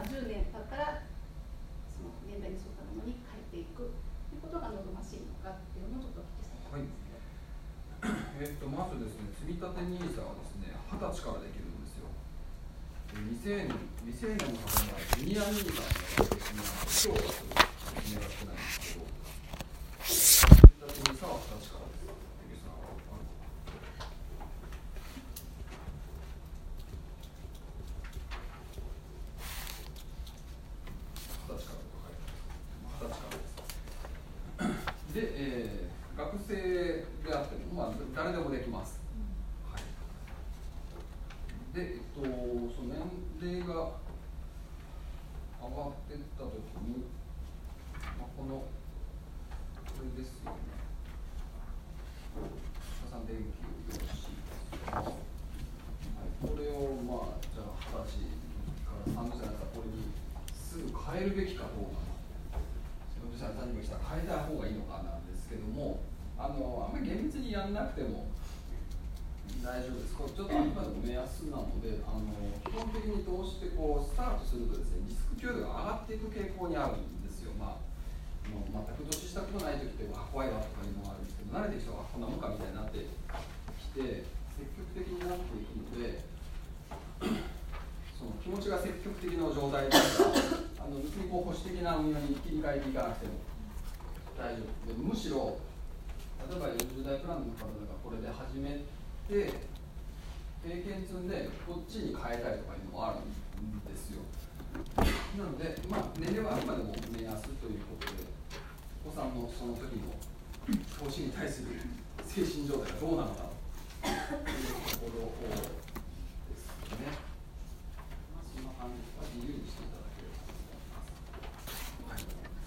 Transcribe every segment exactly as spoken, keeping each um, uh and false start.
じゅうねん経ったらその年代に沿ったものに変えていくということが望ましいのかっていうのもちょっとお聞きしたいと思います。 はい、えー、とまずですね、積立 ニーサ はですね、はたちからできるんですよ。未成年、未成年の方にはジュニア ニーサ の方がですね、今日はちょっと説明が少ないんですけど、積立 ニーサ ははたちからです。江口さんははたちからと書いてあります。はたちからです。で、えー、学生であっても、まあ、誰でもできます。はい、で、えっと、その年齢が上がっていったときに、まあ、この、これですよね。加算電気用紙ですけども、はい、これを、まあ、じゃあ、はたちからさんじゅっさいになったら、これにすぐ変えるべきかどうか。よんじゅっさいの誕生日が来たら変えた方がいいのかなんですけども、あの、あんまり厳密にやんなくても大丈夫です。これちょっとあくまでも目安なので、あの基本的にどうしてこうスタートするとですね、リスク強度が上がっていく傾向にあるんですよ。まあ、もう全く投資したことない時ってわ怖いわとかいうのがあるんですけど、慣れてきたらこんなもんかみたいになってきて、積極的になっていくので、その気持ちが積極的な状態だからあの別にこう保守的な運用に切り替えていかなくても大丈夫で、むしろ例えばよんじゅう代プランの方がこれで始めて経験積んでこっちに変えたいとかいうのもあるんですよ。なので、まあ、年齢はあくまでも目安ということで、お子さんのその時の投資に対する精神状態がどうなのかというところをですね、まあ、そんな感じは自由にしていただければと思います。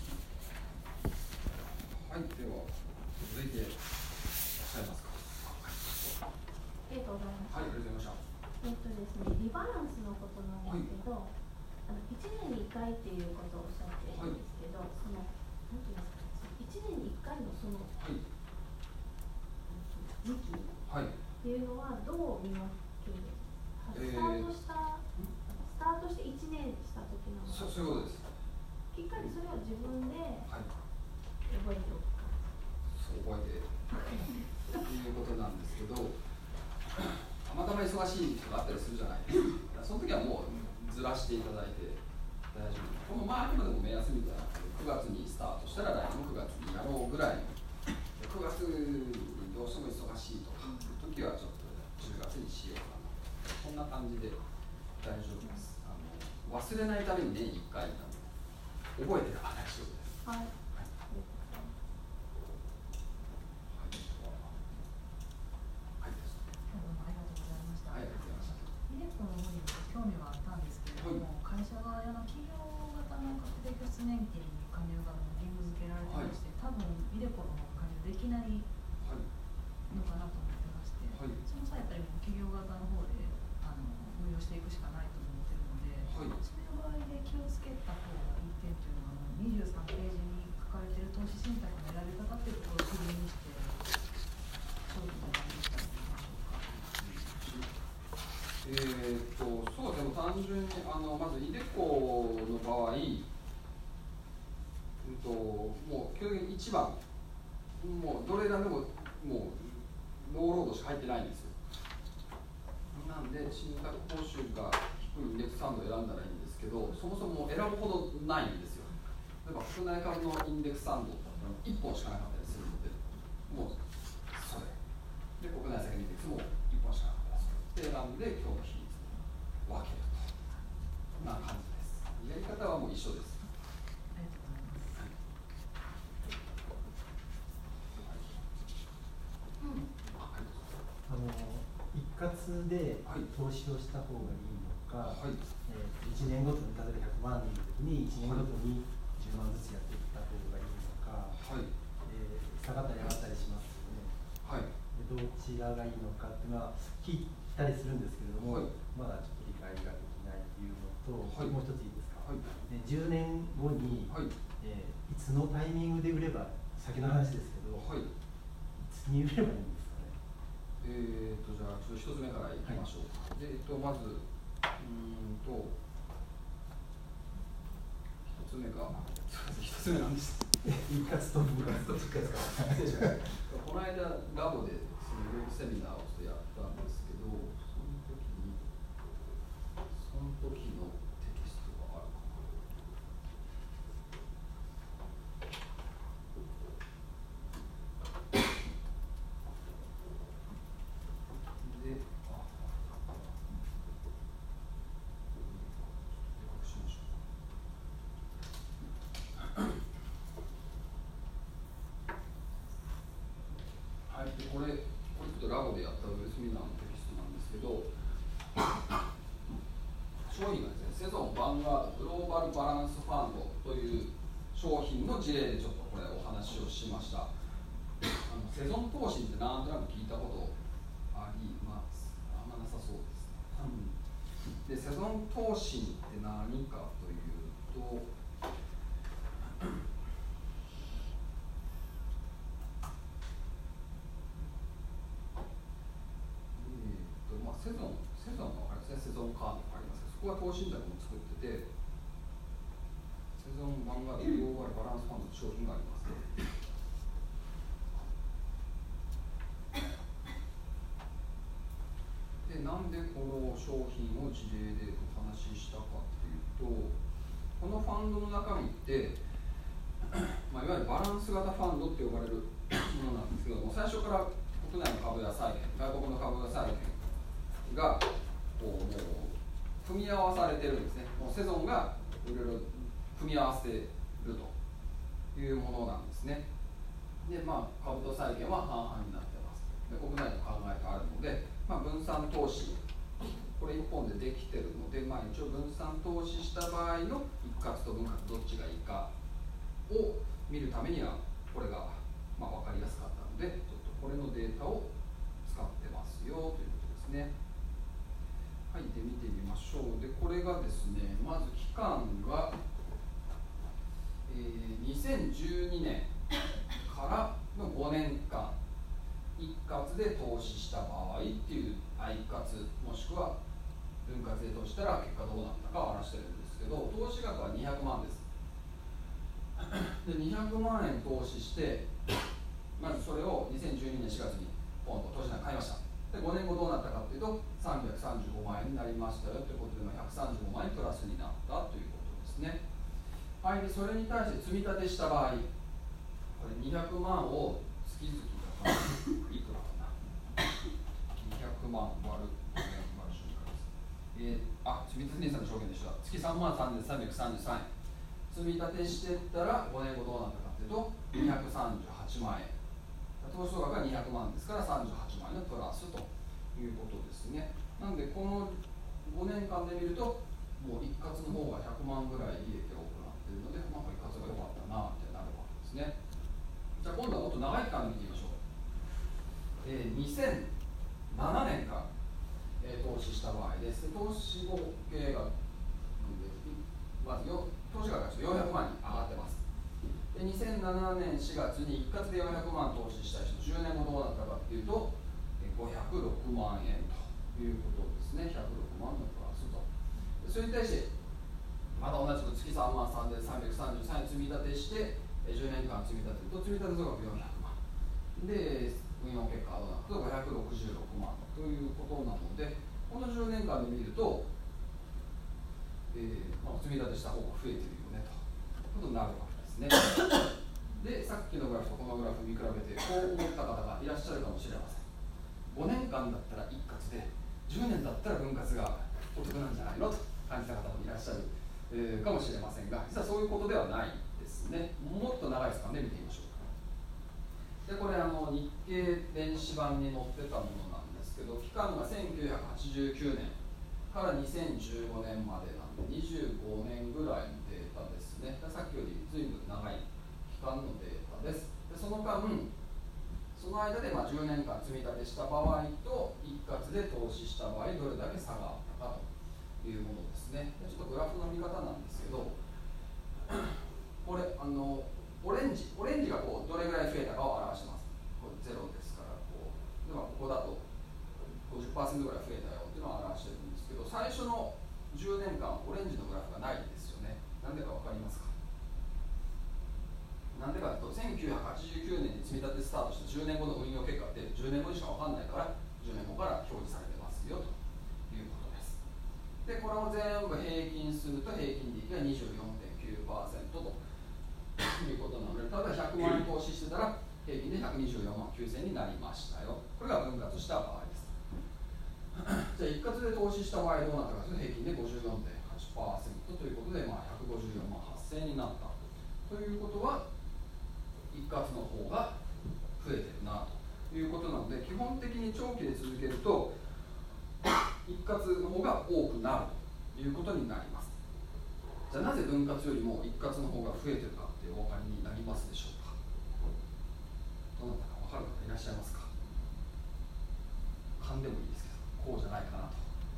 はい、はい、では続いていらっしゃいますか。 ありがとうございます。 はい、ありがとうございました。 えっとですね、リバランスのことなんですけど、はい、あのいちねんにいっかいっていうことをおっしゃってるんですけど、はい、そのなんていうんですか、いちねんにいっかいのその、はい、時期っていうのはどう見分けるんですか。スタートした、えー、スタートしていちねんした時なのか。 そそういうことです。 きっかりそれを自分で覚えておくか。 そう覚えてということなんですけど、たまたま忙しい人があったりするじゃないですか。その時はもうずらしていただいて大丈夫。このまああくまでも目安みたいなくがつにスタートしたら来年くがつにやろうぐらいの、くがつにどうしても忙しいとかいう時はちょっとじゅうがつにしようかな、そんな感じで大丈夫です。あの忘れないために年いっかいなので覚えてたら大丈夫です。はい、 興味はあったんですけれども、はい、会社側や企業型の確定拠出年金に加入が義務付けられてまして、はい、多分イデコの加入できないのかなと思ってまして、はい、その際やっぱりもう企業型の方であの運用していくしかないと思ってるので、はい、そういう場合で気をつけた方がいい点というのはにじゅうさんページに書かれている投資信託の選び方というところを基準にして商品を選びたいと思いましょうか。 えー、とそうでも単純にあのまずイデコの場合、うんと、もう基本的にいちばんもうどれ選んでももうノーロードしか入ってないんですよ。なんで信託報酬が低いインデックスファンドを選んだらいいんですけど、そもそも選ぶほどないんですよ。例えば国内株のインデックスファンドいっぽんしかなかったりするので、もうそれで国内先のインデックスもいっぽんしかなかったりするで選んで今日の日分けると、こんな感じです。やり方はもう一緒です。 ありがとうございます。 はい、あの一括で投資をした方がいいのか、はい、えー、いちねんごとに例えばひゃくまん人の時にいちねんごとにじゅうまんずつやっていった方がいいのか、はい、えー、下がったり上がったりしますよね。はい、でどちらがいいのかっていうのは聞いたりするんですけれども、はい、まだちょっと理解ができないというのと、はい、もう一ついいですか、はい、でじゅうねんごに、はい、えー、いつのタイミングで売れば、先の話ですけど、はい、いつに売ればいいんですかね。 えー、とじゃあちょっと一つ目からいきましょう。はい、でえっと、まずうーんとつ目が一つ目なんです。 一括と分割と失礼しました。この間ラボでそのウェブセミナーをちょっとやったんですけど、その時にその時のテキストがあるかな。で、あ、隠しましょう。はい、でこれ、これちょっとラボでやったウェブセミナーのテキストなんですけど、商品がですね、セゾン、ヴァンガード、グローバルバランスファンドという商品の事例でちょっとこれお話をしました。あのセゾン投資ってなんとなく聞いたことあります。あんまなさそうですね。で、セゾン投資って何かというと、セゾン、セゾンが分かりますね、セゾンカードがありますけど、そこは投資信託も作ってて、セゾン、ヴァンガード、グローバルバランスファンドの商品があります。で、なんでこの商品を事例でお話ししたかっていうと、このファンドの中身って、まあ、いわゆるバランス型ファンドって呼ばれるものなんですけども、最初から国内の株や債券、外国の株や債券がこうもう組み合わされてるんですね。もうセゾンがいろいろ組み合わせてるというものなんですね。で、まあ、株と債券は半々になってます。で、国内の考えがあるので、まあ、分散投資、これいっぽんでできてるので、まあ、一応分散投資した場合の一括と分割どっちがいいかを見るためには、これが、まあ、分かりやすかったので、ちょっとこれのデータを使ってますよということですね。はい、で見てみましょう。で、これがですね、まず期間が、えー、にせんじゅうにねんからのごねんかん、一括で投資した場合っていう、一括もしくは分割で投資したら結果どうなったかを表してるんですけど、投資額はにひゃくまんです。で、にひゃくまんえん投資して、まずそれをにせんじゅうにねんしがつにポンと投資額買いました。で、ごねんごどうなったかというとさんびゃくさんじゅうごまんえんになりましたよということで、ひゃくさんじゅうごまんえんプラスになったということですね。はい、でそれに対して積み立てした場合、これにひゃくまんを月々だからいくらかな、にひゃくまん割るごねん割る瞬間です。えー、あ、積み立て ニーサ の条件でした。月さんまんさんぜんさんびゃくさんじゅうさんえん積み立てしてったらごねんごどうなったかというとにひゃくさんじゅうはちまんえん、投資総額がにひゃくまんですからさんじゅうはちまんえんのプラスということですね。なのでこのごねんかんで見るともう一括の方がひゃくまんぐらい利益が多くなっているので、まあ、一括が良かったなってなるわけですね。じゃあ今度はもっと長い期間で見てみましょう。えー、にせんななねんかん、えー、投資した場合です。投資合計額まずよ投資額がよんひゃくまんに上がってます。でにせんななねんしがつに一括でよんひゃくまん投資した人、じゅうねんごどうなったかというとごひゃくろくまんえんということですね。ひゃくろくまんのプラスと。それに対してまた同じく月さんまんさんぜんさんびゃくさんじゅうさんえん積み立てしてじゅうねんかん積み立てると積み立て総額よんひゃくまんで、運用結果はどうなるとごひゃくろくじゅうろくまんということなので、このじゅうねんかんで見ると、えーまあ、積み立てした方が増えてるよねということになるわけですね。で、さっきのグラフとこのグラフ見比べてこう思った方がいらっしゃるかもしれません。ごねんかんだったら一括で、じゅうねんだったら分割がお得なんじゃないのと感じた方もいらっしゃる、えー、かもしれませんが、実はそういうことではないですね。もっと長いスパンで見てみましょう。でこれあの日経電子版に載ってたものなんですけど、期間がせんきゅうひゃくはちじゅうきゅうねんからにせんじゅうごねんまでなんでにじゅうごねんぐらいのデータですね。さっきより随分長い期間のデータです。でその間その間でまあじゅうねんかん積み立てした場合と一括で投資した場合どれだけ差があったかというものですね。でちょっとグラフの見方なんですけど、これあのオレンジオレンジがこうどれぐらい増えたかを表してます。これゼロですからこうではここだと ごじゅっパーセント ぐらい増えたよっていうのを表してるんですけど、最初のじゅうねんかんオレンジのグラフがないんですよね。なんでか分かりますか？ はちじゅうきゅうねんに積み立てスタートしたじゅうねんごの運用結果ってじゅうねんごにしか分かんないからじゅうねんごから表示されてますよということです。でこれを全部平均すると平均利益が にじゅうよんてんきゅうパーセント ということなので、例えばひゃくまん円投資してたら平均でひゃくにじゅうよんまんきゅうせんになりましたよ。これが分割した場合です。じゃあ一括で投資した場合どうなったかというと平均で ごじゅうよんてんはちパーセント ということで、まあ、ひゃくごじゅうよんまんはっせんになったということは一括の方が増えてるなということなので、基本的に長期で続けると一括の方が多くなるということになります。じゃあなぜ分割よりも一括の方が増えてるかってお分かりになりますでしょうか。どなたか分かる方いらっしゃいますか。勘でもいいですけど、こうじゃないかなと。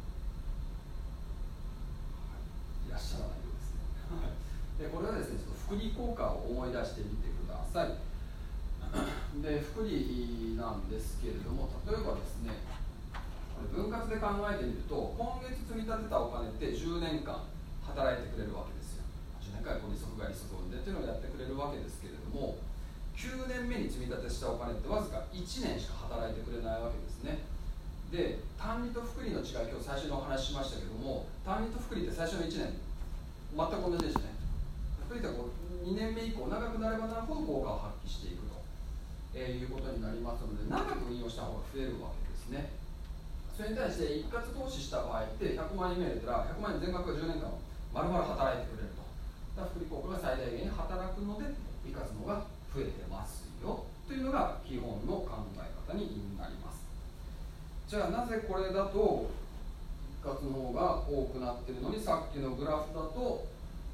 いらっしゃらないようですね。でこれはですね、ちょっと複利効果を思い出してみてください。で複利なんですけれども、例えばですね、分割で考えてみると、今月積み立てたお金ってじゅうねんかん働いてくれるわけですよ。じゅうねんかん利息が利息を生んでっていうのをやってくれるわけですけれども、きゅうねんめに積み立てしたお金ってわずかいちねんしか働いてくれないわけですね。で単利と複利の違い、今日最初にお話ししましたけども、単利と複利って最初のいちねん全く同じですね。複利ってにねんめ以降長くなればなるほど効果を発揮していくと、えー、いうことになりますので、長く運用した方が増えるわけですね。それに対して一括投資した場合ってひゃくまんえんめ入れたらひゃくまん円全額がじゅうねんかんまるまる働いてくれると。だから複利効果が最大限に働くので一括の方が増えてますよというのが基本の考え方になります。じゃあなぜこれだと一括の方が多くなっているのに、さっきのグラフだと、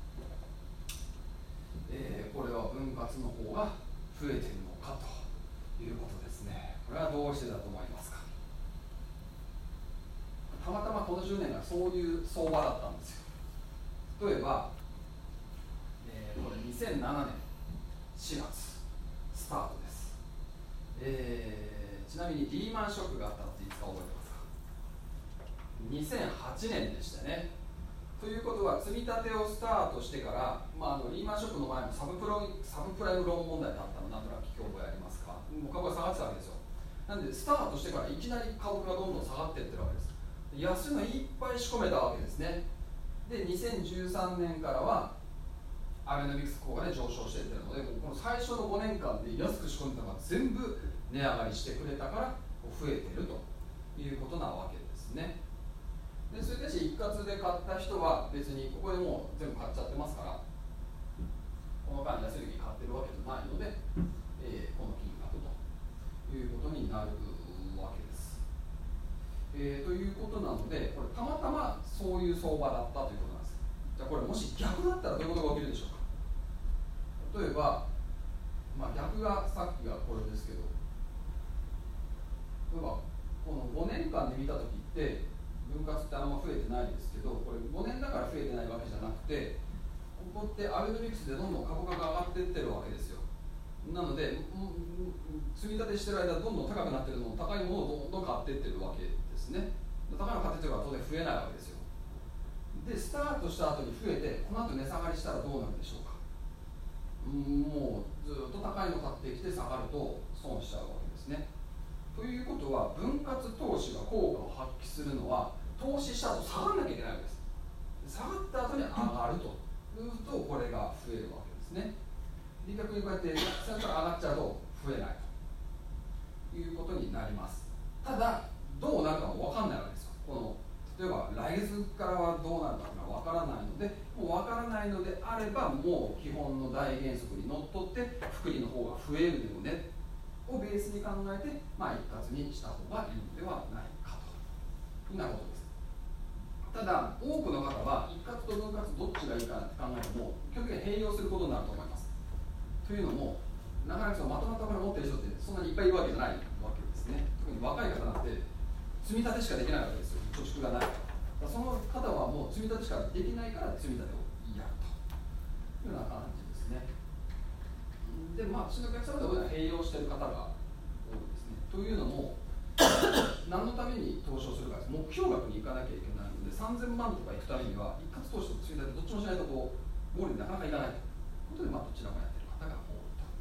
えー、これは分割の方が増えているのかということですね。これはどうしてだと思いますか。たまたまこのじゅうねんがそういう相場だったんですよ。例えば、えー、これにせんななねんしがつスタートです。えーちなみにリーマンショックがあったのっていつか覚えてますか。にせんはちねんでしたね。ということは積み立てをスタートしてから、まあ、あのリーマンショックの前もサブプロサブプライムローン問題だったのなんとなく聞き覚えありますか。もう株が下がってたわけですよ。なんでスタートしてからいきなり株がどんどん下がっていってるわけです。安いのいっぱい仕込めたわけですね。でにせんじゅうさんねんからはアベノミクス効果で上昇していってるので、この最初のごねんかんで安く仕込んでたのが全部値上がりしてくれたから増えてるということなわけですね。でそれに対して一括で買った人は別にここでもう全部買っちゃってますから、この間安い時に買ってるわけじゃないので、えー、この金額ということになるわけです。えー、ということなので、これたまたまそういう相場だったということなんです。じゃあこれもし逆だったらどういうことが起きるでしょうか。例えば、まあ、逆がさっきがこれですけど、例えばこのごねんかんで見たときって分割ってあんま増えてないですけど、これごねんだから増えてないわけじゃなくて、ここってアベノミクスでどんどん株価が上がっていってるわけですよ。なので積み立てしてる間どんどん高くなってるのを高いものをどんどん買っていってるわけですね。高いの買ってってるから当然増えないわけですよ。でスタートした後に増えて、この後値下がりしたらどうなるでしょうか。もうずっと高いの買ってきて下がると損しちゃうわけですね。ということは分割投資が効果を発揮するのは投資した後下がらなきゃいけないわけです。下がった後に上がるというとこれが増えるわけですね。逆にこうやって最初から上がっちゃうと増えないということになります。ただどうなるかも分かんないわけですよ。この例えば来月からはどうなるかわからないので、もうわからないのであれば、もう基本の大原則にのっとって複利の方が増えるよねをベースに考えて、まあ、一括にした方がいいのではないかというようなことです。ただ多くの方は一括と分割どっちがいいかって考えても基本的に併用することになると思います。というのもなかなかそのまとまったお金を持っている人ってそんなにいっぱいいるわけじゃないわけですね。特に若い方なんて積み立てしかできないわけですよ。貯蓄がないから。その方はもう積み立てしかできないから積み立てをやるというような感じですね。で、まあ、私のお客様では併用している方が多いですね。というのも、何のために投資をするかです。目標額に行かなきゃいけないので、さんぜんまんとか行くためには、一括投資と積み立てどっちもしないとこうゴールになかなかいかないということで、まあ、どちらもやっている方が多いと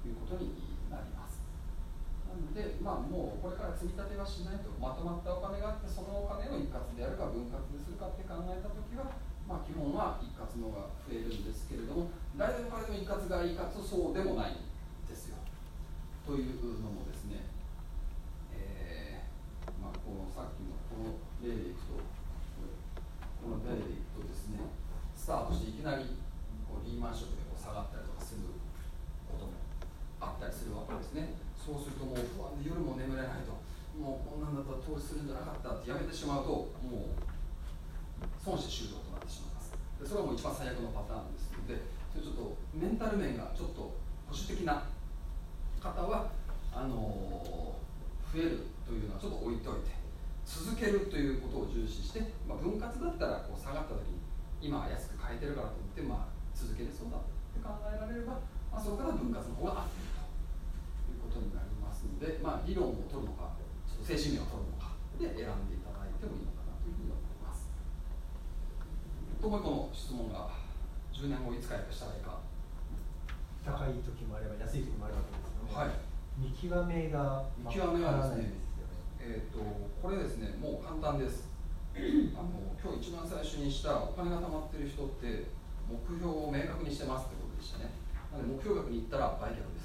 いうことになります。なので、まあ、もうこれから積み立てはしないと、まとまったお金があって、そのお金を一括でやるか分割でするかって考えたときは、まあ、基本は一括の方が増えるんですけれども、誰でも彼でも一括がいいかとそうでもないんですよ。というのもですね、えーまあ、このさっきのこの例でいくと、この例でいくとですね、スタートしていきなりこうリーマンショックでこう下がったりとかすることもあったりするわけですね。そうするともう不安で夜も眠れないと、もうこんなんだったら投資するんじゃなかったってやめてしまうと、もう損して終了となってしまいます。でそれはもう一番最悪のパターンですので、それちょっとメンタル面がちょっと保守的な方はあのー、増えるというのはちょっと置いておいて、続けるということを重視して、まあ、分割だったらこう下がったときに今は安く買えてるからといって、まあ、続けるそうだって考えられれば、まあ、そこから分割の方が合っているということになりますので、まあ、理論を取るのかちょっと精神面を取るのかで選んでいただいてもいいのかなというふうに思います。ともう一個の質問がじゅうねんごいつ解約したらいいか。 高い時もあれば安い時もあるわけですよね。 はい、 見極めが見極めはですね、えー、とこれですね、もう簡単です。あの今日一番最初にしたお金が貯まってる人って目標を明確にしてますってことでしたね。なので目標額に行ったら売却です。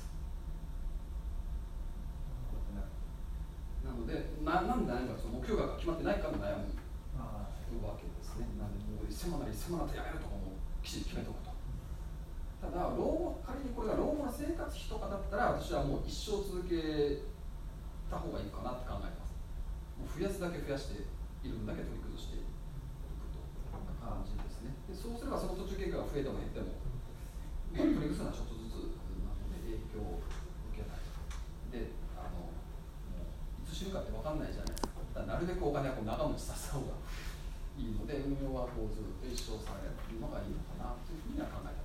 なのでななんで悩むか、その目標額が決まってないから悩むわけですね。なのでもうせんまんなりせんまんだとやめるとかもきちんと決めておくと。ただ老後、仮にこれが老後の生活費とかだったら、私はもう一生続けた方がいいかなって考えてます。もう増やすだけ増やしている分だけ取り崩していくという感じですね。でそうすればその途中経過が増えても減っても、まあ、取り崩すのはちょっとずつなので影響を受けない。で、あのもういつ死ぬかって分かんないじゃないですか。だからなるべくお金はこう長持ちさせた方がいいので、運用はこうずっと一生されるのがいいのかなというふうには考えてます。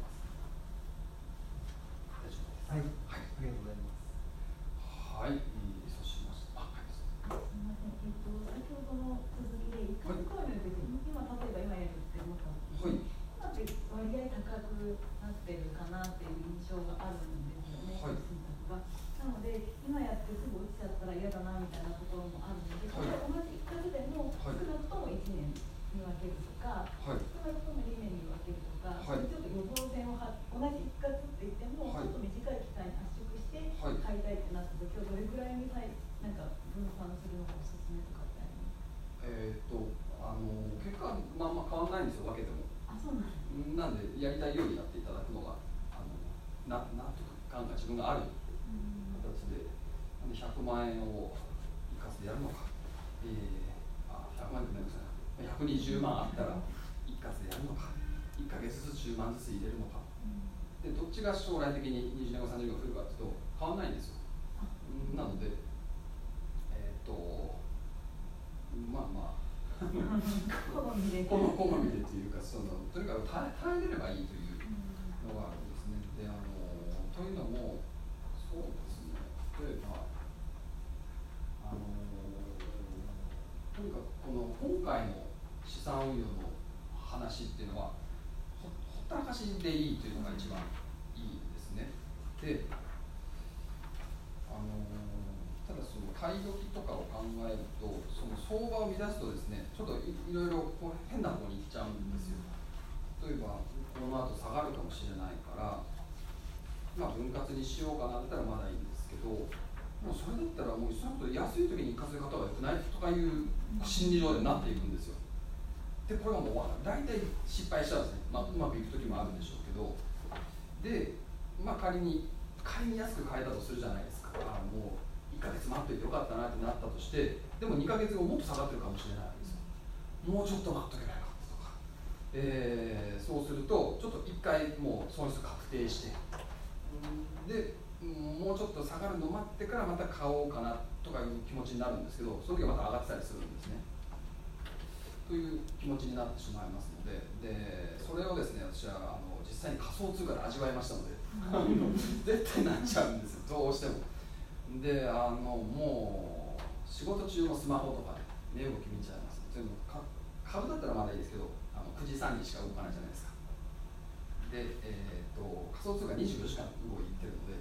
はい、はい、ありがとうございます。 はい、そうしました。あ、はい、すみません。えっと先ほどの続きで一括購入の時に、今例えば今やるって思ったんですけど、今って割合高くなってるかなっていう印象があるんですよね。はい。がなので今やってすぐ落ちちゃったら嫌だなみたいなところもあるので、これ同じ一括でも少なくともいちねんに分けるとか、はい、少なくともにねんに分けるとか、はい、ちょっと予防線をは同じ一括って言っても、はい、ちょっと短い期間に圧縮して買いたいってなった時はどれぐらいになんか分散するのがおすすめとかってありますか？ えー、っとあの結果まあまあ変わらないんですよ、分けても。 あ、そうなんです。 なんでやりたいようにやっていただくのがあのななんとか考え自分がある形で、なんでひゃくまんえんを一括でやるのか、えー、あひゃくまん円でもひゃくにじゅうまんあったら一括でやるのか、いっかげつずつじゅうまんずつ入れるのか、でどっちが将来的ににじゅうねんごさんじゅうねんご増えるかというと変わらないんですよ。なのでえー、っとまあまあ好みで好みでというか、そのとにかく耐え、耐えれればいいというのがあるんですね。であのというのもそうですね、例えばあのとにかくこの今回の資産運用の話っていうのは ほ, ほったらかしでいいというのが一番いいんですね。であのただその買い時とかを考えると、その相場を乱すとですね、ちょっと い, いろいろこう変な方に行っちゃうんですよ。例えばこの後下がるかもしれないから、まあ、分割にしようかなったらまだいいんですけど、もうそれだったらもうそのこと安い時に一括で買った方がよくないとかいう心理上でなっていくんですよ。でこれはもう大体失敗しちゃうんですね。まあ、うまくいく時もあるんでしょうけど、で、まあ、仮に仮に安く買えたとするじゃないですか。あもういっかげつ待っといてよかったなってなったとして、でもにかげつごもっと下がってるかもしれないわけですよ。もうちょっと待っとけばよかったとか、えー、そうするとちょっといっかいもう損失確定して、でもうちょっと下がるの待ってからまた買おうかなとかいう気持ちになるんですけど、その時はまた上がってたりするんですね。という気持ちになってしまいますので、でそれをですね、私はあの実際に仮想通貨で味わいましたので絶対なっちゃうんですよ、どうしても。であのもう仕事中もスマホとかで値動き見ちゃいます。全部株だったらまだいいですけど、あのくじさんじしか動かないじゃないですか。で、えー、と仮想通貨にじゅうよじかん動いてるので、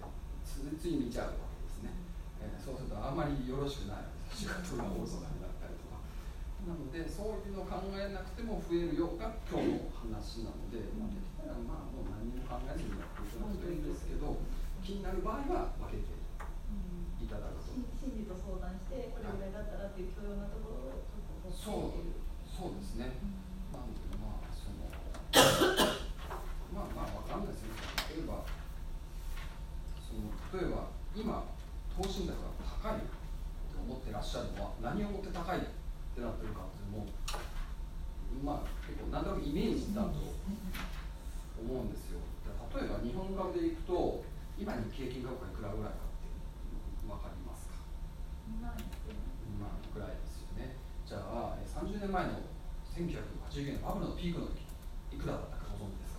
ついつい見ちゃうわけですね、えー、そうするとあんまりよろしくない仕事がおろそかになったりとかなので、そういうのを考えなくても増えるよが今日の話なので、まあ、できたらまあもう何も考えずにやっていただくといいんですけど、気になる場合は分けていただくと。 心理と相談してこれぐらいだったらっていう許容なところをちょっとそうそうですね。なのでまあそのまあまあわかんないですよ。例えばその例えば今投資信託が高いと思ってらっしゃるのは何をもって高いってなってるかっていうのもまあ結構何となくイメージだと思うんですよ。例えば日本株でいくと今に平均株価いくらぐらいかって分かりますか？にまんぐらいですよね。じゃあさんじゅうねんまえのせんきゅうひゃくはちじゅうねんバブルのピークの時いくらだったかご存知ですか？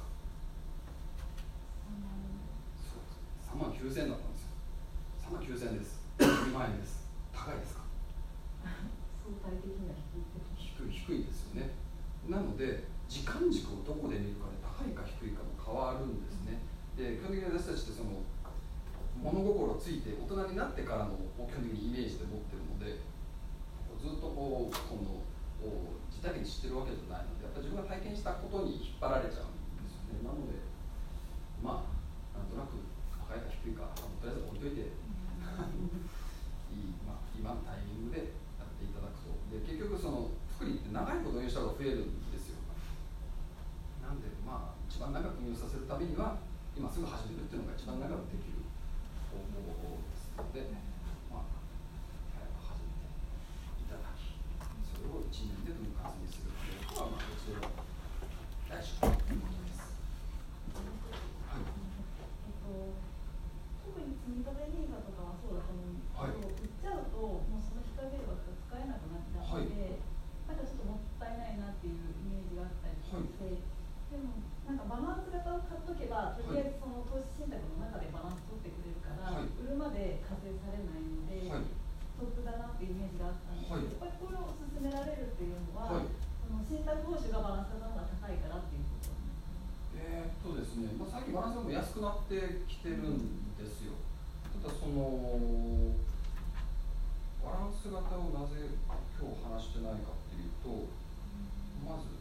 さんまんきゅうせんだったんですよ。さんまんきゅうせんです。にまんえんです。高いですか？ 相対的には低い低いですよね。なので時間軸をどこで見るかで高いか低いかも変わるんですね。で基本的に私たちってその物心ついて大人になってからの基本的にイメージで持ってるのでずっとこうこの自体に知ってるわけじゃないのでやっぱり自分が体験したことに引っ張られちゃうんですよね。なのでまあなんとなく高いか低いかとりあえず置いといていい、まあ、今のタイミングでやっていただくと。で結局その複利って長いこと運用した方が増えるんですよ。なんでまあ一番長く運用させるためには今すぐ始めるっていうのが一番長くできる方法ですので、まあ、始めていただきそれをいちねんで分割にするということはまあどちらも大丈夫ということです。はい。 えっと特に積み立て ニーサ とかはそうだと思うんですけど、はい、売っちゃうともうその非課税額が使えなくなっちゃうので、はい、なんかちょっともったいないなっていうイメージがあったりして、はい、でもなんかバランス型を買っとけばとりあえずその投資信託の中でバランス取ってくれるから、はい、売るまで課税されないので、はい、得だなっていうイメージがあったんですけど、はい、やっぱりこれを勧められるっていうのは、はい、その信託報酬がバランス型の方が高いからっていうことなんですか？えーっとですね、まあ、最近バランスがも安くなってきてるんですよ。ただそのバランス型をなぜ今日話してないかっていうと、まず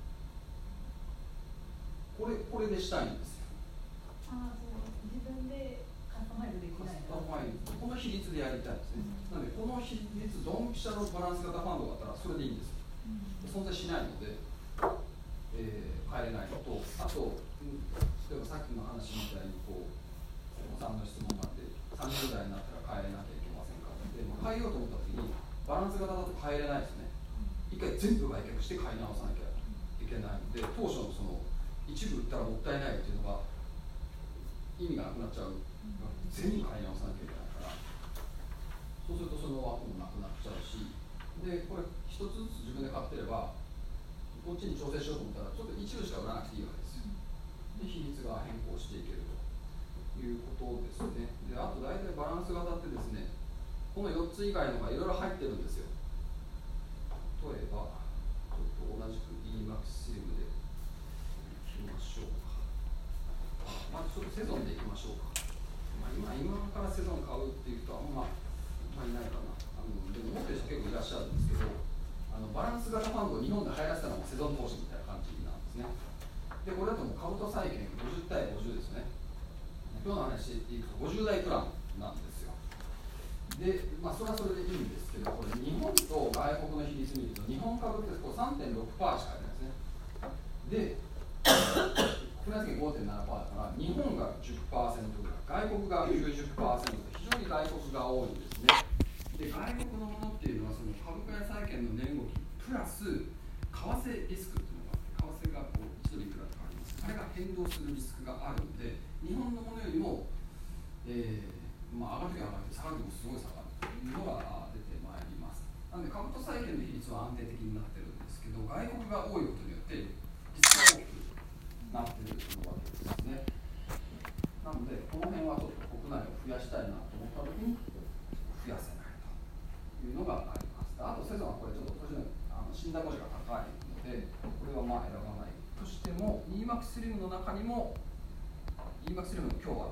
これこれでしたいんですよ。ああ、そう自分でカスタマイズできない。カスタマイズこの比率でやりたいんですね。なのでこの比率ドンピシャのバランス型ファンドだったらそれでいいんですよ。存在しないので、えー、変えれないのと、あと、うん、例えばさっきの話みたいにこうお子さんの質問があってさんじゅう代になったら変えなきゃいけませんかって、まあ、変えようと思った時にバランス型だと変えれないですね。一回全部売却して買い直さなきゃいけないので、当初のその一部売ったらもったいないっていうのが意味がなくなっちゃう。全部買い直さなきゃいけないから、そうするとその枠もなくなっちゃうし、でこれ一つずつ自分で買ってればこっちに調整しようと思ったらちょっと一部しか売らなくていいわけですよ。で比率が変更していけるということですね。であと大体バランス型ってですね、このよっつ以外のがいろいろ入ってるんですよ。例えばちょっと同じく イーマックス スリムでいきましょうか。まずちょっとセゾンでいきましょうか。まあ、今今からセゾン買うっていう人はまあ、まあ、いないかな。あのでも持ってる人結構いらっしゃるんですけど、あのバランス型ファンドを日本で流行らせたのがセゾン投資みたいな感じなんですね。でこれだともう株と債券ごじゅう対ごじゅうですね。今日の話でいくとごじゅう代プランなんですよ。で、まあ、それはそれでいいんですけど、これ日本と外国の比率見ると日本株ってこう さんてんろくパーセント しか入ってないですね。で国内債券 ごてんななパーセント だから日本が じゅっパーセント ぐらい、外国が きゅうじゅっパーセント で非常に外国が多いんですね。で外国のものっていうのはその株価や債券の値動きプラス為替リスクっていうのがあって、為替がこういちドルいくらとかあります。あれが変動するリスクがあるので、日本のものよりも、えーまあ、上がるときは上がるけど下がるときもすごい下がるというのが出てまいります。なので株と債券の比率は安定的になってるんですけど、外国が多いことによってリスクが大きくなっているわけですね。なのでこの辺はちょっと国内を増やしたいなと思ったときに増やせないというのがあります。あとセゾンはこれちょっと年のあの死んだ文字が高いので、これはまあ選ばないとしても イーマックス スリムの中にも イーマックス スリムの今日はあの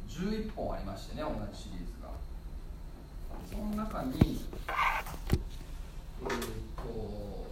じゅういっぽんありましてね、同じシリーズが。その中に、えー、と